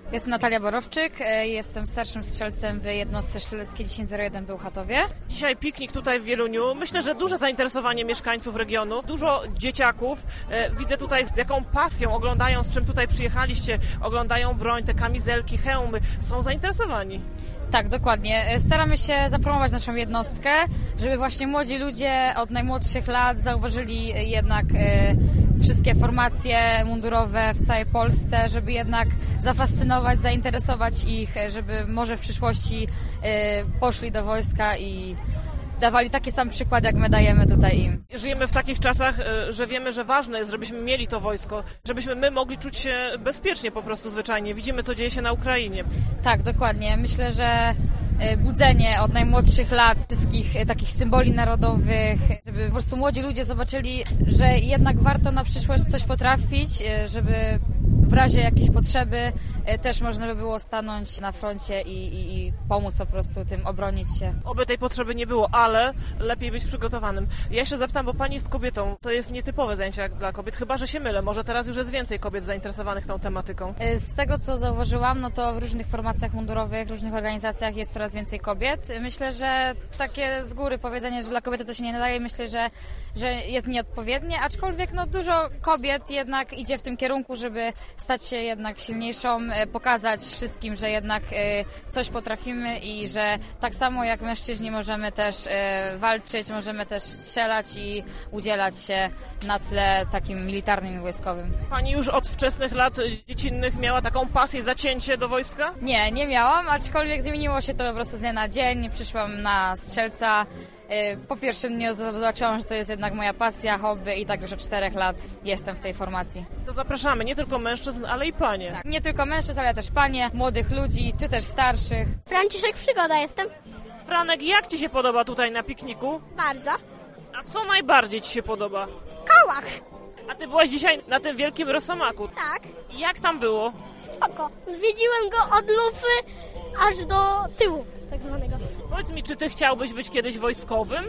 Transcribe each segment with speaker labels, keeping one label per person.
Speaker 1: Jestem Natalia Borowczyk, jestem starszym strzelcem w jednostce strzeleckiej 1001 w Bełchatowie.
Speaker 2: Dzisiaj piknik tutaj w Wieluniu. Myślę, że duże zainteresowanie mieszkańców regionu, dużo dzieciaków. Widzę tutaj, z jaką pasją oglądają, z czym tutaj przyjechaliście, oglądają broń, te kamizelki, hełmy. Są zainteresowani.
Speaker 1: Tak, dokładnie. Staramy się zapromować naszą jednostkę, żeby właśnie młodzi ludzie od najmłodszych lat zauważyli jednak wszystkie formacje mundurowe w całej Polsce, żeby jednak zafascynować, zainteresować ich, żeby może w przyszłości poszli do wojska i dawali taki sam przykład, jak my dajemy tutaj im.
Speaker 2: Żyjemy w takich czasach, że wiemy, że ważne jest, żebyśmy mieli to wojsko, żebyśmy my mogli czuć się bezpiecznie po prostu zwyczajnie. Widzimy, co dzieje się na Ukrainie.
Speaker 1: Tak, dokładnie. Myślę, że budzenie od najmłodszych lat wszystkich takich symboli narodowych, żeby po prostu młodzi ludzie zobaczyli, że jednak warto na przyszłość coś potrafić, żeby w razie jakiejś potrzeby też można by było stanąć na froncie i pomóc po prostu tym obronić się.
Speaker 2: Oby tej potrzeby nie było, ale lepiej być przygotowanym. Ja jeszcze zapytam, bo pani jest kobietą, to jest nietypowe zajęcie jak dla kobiet, chyba że się mylę, może teraz już jest więcej kobiet zainteresowanych tą tematyką.
Speaker 1: Z tego co zauważyłam, no to w różnych formacjach mundurowych, różnych organizacjach jest coraz więcej kobiet. Myślę, że takie z góry powiedzenie, że dla kobiety to się nie nadaje, myślę, że jest nieodpowiednie, aczkolwiek no dużo kobiet jednak idzie w tym kierunku, żeby stać się jednak silniejszą, pokazać wszystkim, że jednak coś potrafimy i że tak samo jak mężczyźni możemy też walczyć, możemy też strzelać i udzielać się na tle takim militarnym i wojskowym.
Speaker 2: Pani już od wczesnych lat dziecinnych miała taką pasję, zacięcie do wojska?
Speaker 1: Nie miałam, aczkolwiek zmieniło się to po prostu z dnia na dzień. Przyszłam na strzelca. Po pierwszym dniu zobaczyłam, że to jest jednak moja pasja, hobby i tak już od 4 lat jestem w tej formacji.
Speaker 2: To zapraszamy nie tylko mężczyzn, ale i panie.
Speaker 1: Tak, nie tylko mężczyzn, ale też panie, młodych ludzi, czy też starszych.
Speaker 3: Franciszek Przygoda jestem.
Speaker 2: Franek, jak ci się podoba tutaj na pikniku?
Speaker 3: Bardzo.
Speaker 2: A co najbardziej ci się podoba?
Speaker 3: Kołach.
Speaker 2: A ty byłaś dzisiaj na tym wielkim Rosomachie.
Speaker 3: Tak.
Speaker 2: Jak tam było?
Speaker 3: Spoko. Zwiedziłem go od lufy aż do tyłu, tak zwanego.
Speaker 2: Powiedz mi, czy ty chciałbyś być kiedyś wojskowym?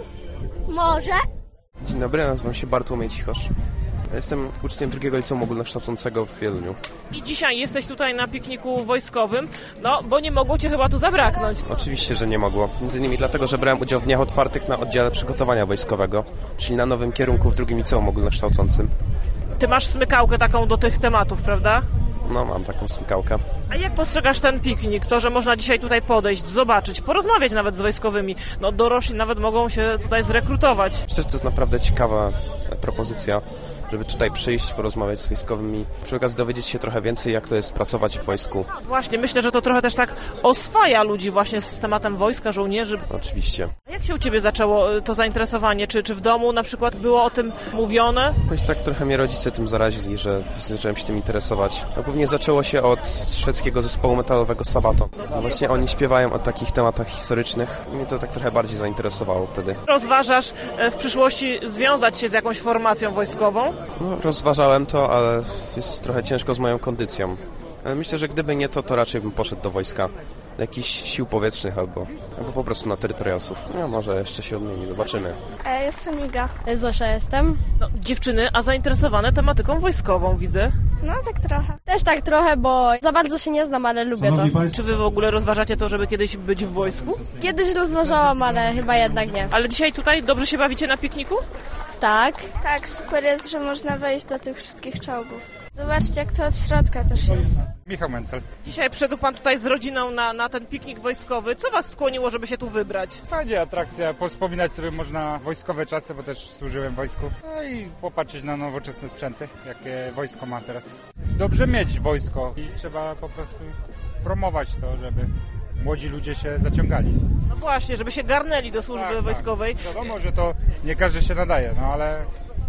Speaker 3: Może?
Speaker 4: Dzień dobry, nazywam się Bartłomiej Cichosz. Jestem uczniem drugiego liceum ogólnokształcącego w Wieluniu.
Speaker 2: I dzisiaj jesteś tutaj na pikniku wojskowym, no bo nie mogło cię chyba tu zabraknąć.
Speaker 4: Oczywiście, że nie mogło. Między innymi dlatego, że brałem udział w dniach otwartych na oddziale przygotowania wojskowego, czyli na nowym kierunku w drugim liceum ogólnokształcącym.
Speaker 2: Ty masz smykałkę taką do tych tematów, prawda?
Speaker 4: No, mam taką smykałkę.
Speaker 2: A jak postrzegasz ten piknik? To, że można dzisiaj tutaj podejść, zobaczyć, porozmawiać nawet z wojskowymi. No dorośli nawet mogą się tutaj zrekrutować.
Speaker 4: Myślę, że to jest naprawdę ciekawa propozycja, żeby tutaj przyjść, porozmawiać z wojskowymi, przy okazji dowiedzieć się trochę więcej, jak to jest pracować w wojsku.
Speaker 2: Właśnie, myślę, że to trochę też tak oswaja ludzi właśnie z tematem wojska, żołnierzy.
Speaker 4: Oczywiście.
Speaker 2: A jak się u ciebie zaczęło to zainteresowanie? Czy w domu na przykład było o tym mówione?
Speaker 4: Jakoś tak trochę mnie rodzice tym zarazili, że zacząłem się tym interesować. A głównie zaczęło się od szwedzkiego zespołu metalowego Sabaton. A właśnie oni śpiewają o takich tematach historycznych i mnie to tak trochę bardziej zainteresowało wtedy.
Speaker 2: Rozważasz w przyszłości związać się z jakąś formacją wojskową?
Speaker 4: No, rozważałem to, ale jest trochę ciężko z moją kondycją. Ale myślę, że gdyby nie to, to raczej bym poszedł do wojska. Do jakichś sił powietrznych albo po prostu na terytorialsów. No może jeszcze się odmieni, zobaczymy.
Speaker 3: Jestem Iga.
Speaker 5: Zosia jestem.
Speaker 2: No, dziewczyny, a zainteresowane tematyką wojskową, widzę.
Speaker 3: No tak trochę.
Speaker 5: Też tak trochę, bo za bardzo się nie znam, ale lubię to.
Speaker 2: Czy wy w ogóle rozważacie to, żeby kiedyś być w wojsku?
Speaker 5: Kiedyś rozważałam, ale chyba jednak nie.
Speaker 2: Ale dzisiaj tutaj dobrze się bawicie na pikniku?
Speaker 5: Tak.
Speaker 3: Tak, super jest, że można wejść do tych wszystkich czołgów. Zobaczcie, jak to od środka też jest.
Speaker 6: Michał Mencel.
Speaker 2: Dzisiaj przyszedł pan tutaj z rodziną na ten piknik wojskowy. Co was skłoniło, żeby się tu wybrać?
Speaker 6: Fajnie, atrakcja. Wspominać sobie można wojskowe czasy, bo też służyłem w wojsku. No i popatrzeć na nowoczesne sprzęty, jakie wojsko ma teraz. Dobrze mieć wojsko i trzeba po prostu promować to, żeby młodzi ludzie się zaciągali.
Speaker 2: No właśnie, żeby się garnęli do służby wojskowej.
Speaker 6: Tak. Wiadomo, że to nie każdy się nadaje, no ale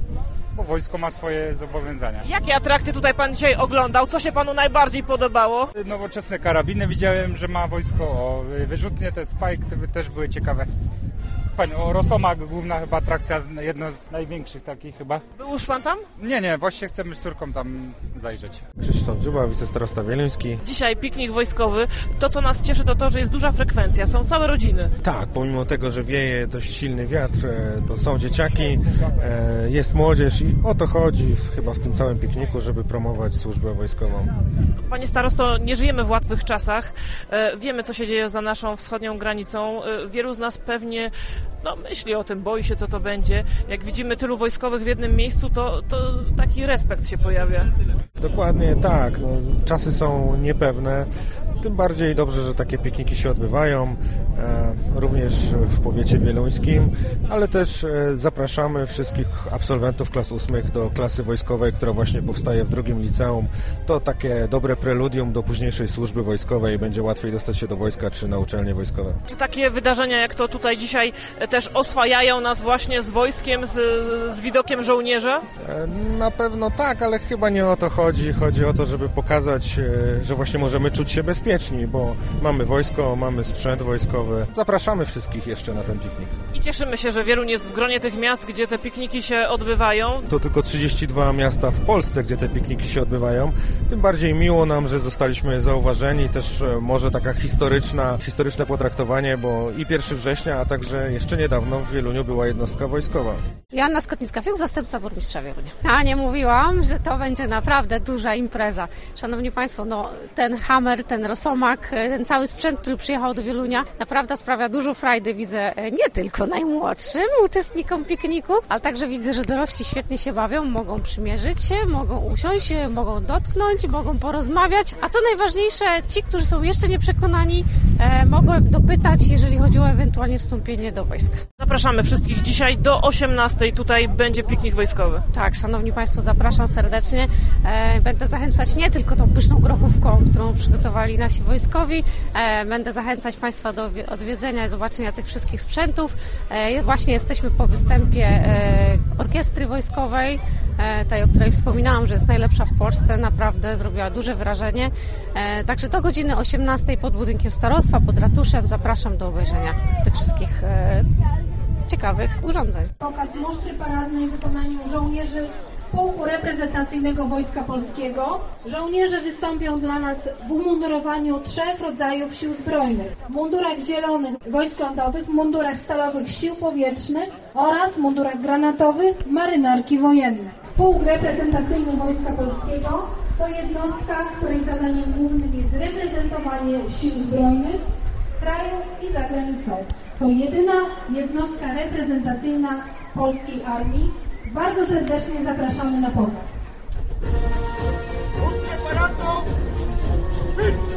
Speaker 6: bo wojsko ma swoje zobowiązania.
Speaker 2: Jakie atrakcje tutaj pan dzisiaj oglądał? Co się panu najbardziej podobało?
Speaker 6: Nowoczesne karabiny widziałem, że ma wojsko. O, wyrzutnie te Spike też były ciekawe. Fajnie, Rosomak, główna chyba atrakcja, jedna z największych takich chyba.
Speaker 2: Był już pan tam?
Speaker 6: Nie, właśnie chcemy z córką tam zajrzeć.
Speaker 7: Krzysztof Dziuba, wicestarosta wieluński.
Speaker 2: Dzisiaj piknik wojskowy. To, co nas cieszy, to to, że jest duża frekwencja. Są całe rodziny.
Speaker 7: Tak, pomimo tego, że wieje dość silny wiatr, to są dzieciaki, jest młodzież i o to chodzi chyba w tym całym pikniku, żeby promować służbę wojskową.
Speaker 2: Panie starosto, nie żyjemy w łatwych czasach. Wiemy, co się dzieje za naszą wschodnią granicą. Wielu z nas pewnie myśli o tym, boi się, co to będzie. Jak widzimy tylu wojskowych w jednym miejscu, to taki respekt się pojawia.
Speaker 7: Dokładnie tak. Czasy są niepewne. Tym bardziej dobrze, że takie pikniki się odbywają, również w powiecie wieluńskim, ale też zapraszamy wszystkich absolwentów klas 8 do klasy wojskowej, która właśnie powstaje w drugim liceum. To takie dobre preludium do późniejszej służby wojskowej. Będzie łatwiej dostać się do wojska czy na uczelnie wojskowe.
Speaker 2: Czy takie wydarzenia jak to tutaj dzisiaj też oswajają nas właśnie z wojskiem, z widokiem żołnierza?
Speaker 7: Na pewno tak, ale chyba nie o to chodzi. Chodzi o to, żeby pokazać, że właśnie możemy czuć się bezpieczni, bo mamy wojsko, mamy sprzęt wojskowy. Zapraszamy wszystkich jeszcze na ten piknik.
Speaker 2: I cieszymy się, że Wieluń jest w gronie tych miast, gdzie te pikniki się odbywają.
Speaker 7: To tylko 32 miasta w Polsce, gdzie te pikniki się odbywają. Tym bardziej miło nam, że zostaliśmy zauważeni. Też może taka historyczne potraktowanie, bo i 1 września, a także jeszcze niedawno w Wieluniu była jednostka wojskowa.
Speaker 8: Joanna Skotnicka-Fiuk, zastępca burmistrza Wielunia. Ja nie mówiłam, że to będzie naprawdę duża impreza. Szanowni Państwo, ten Hammer, ten Rosomak, ten cały sprzęt, który przyjechał do Wielunia, naprawdę sprawia dużo frajdy. Widzę nie tylko najmłodszym uczestnikom pikniku, ale także widzę, że dorośli świetnie się bawią, mogą przymierzyć się, mogą usiąść, mogą dotknąć, mogą porozmawiać, a co najważniejsze, ci, którzy są jeszcze nieprzekonani, mogą dopytać, jeżeli chodzi o ewentualnie wstąpienie do wojska.
Speaker 2: Zapraszamy wszystkich dzisiaj do 18:00. Tutaj będzie piknik wojskowy.
Speaker 8: Tak, szanowni Państwo, zapraszam serdecznie. Będę zachęcać nie tylko tą pyszną grochówką, którą przygotowali nasi wojskowi. Będę zachęcać Państwa do odwiedzenia i zobaczenia tych wszystkich sprzętów. Właśnie jesteśmy po występie orkiestry wojskowej, tej, o której wspominałam, że jest najlepsza w Polsce. Naprawdę zrobiła duże wrażenie. Także do godziny 18:00 pod budynkiem starostwa, pod ratuszem zapraszam do obejrzenia tych wszystkich ciekawych urządzeń.
Speaker 9: Pokaz musztry paradnej w wykonaniu żołnierzy Pułku Reprezentacyjnego Wojska Polskiego. Żołnierze wystąpią dla nas w umundurowaniu 3 rodzajów sił zbrojnych. W mundurach zielonych wojsk lądowych, w mundurach stalowych sił powietrznych oraz w mundurach granatowych marynarki wojenne. Pułk Reprezentacyjny Wojska Polskiego to jednostka, której zadaniem głównym jest reprezentowanie sił zbrojnych w kraju i za granicą. To jedyna jednostka reprezentacyjna polskiej armii. Bardzo serdecznie zapraszamy na pokaz.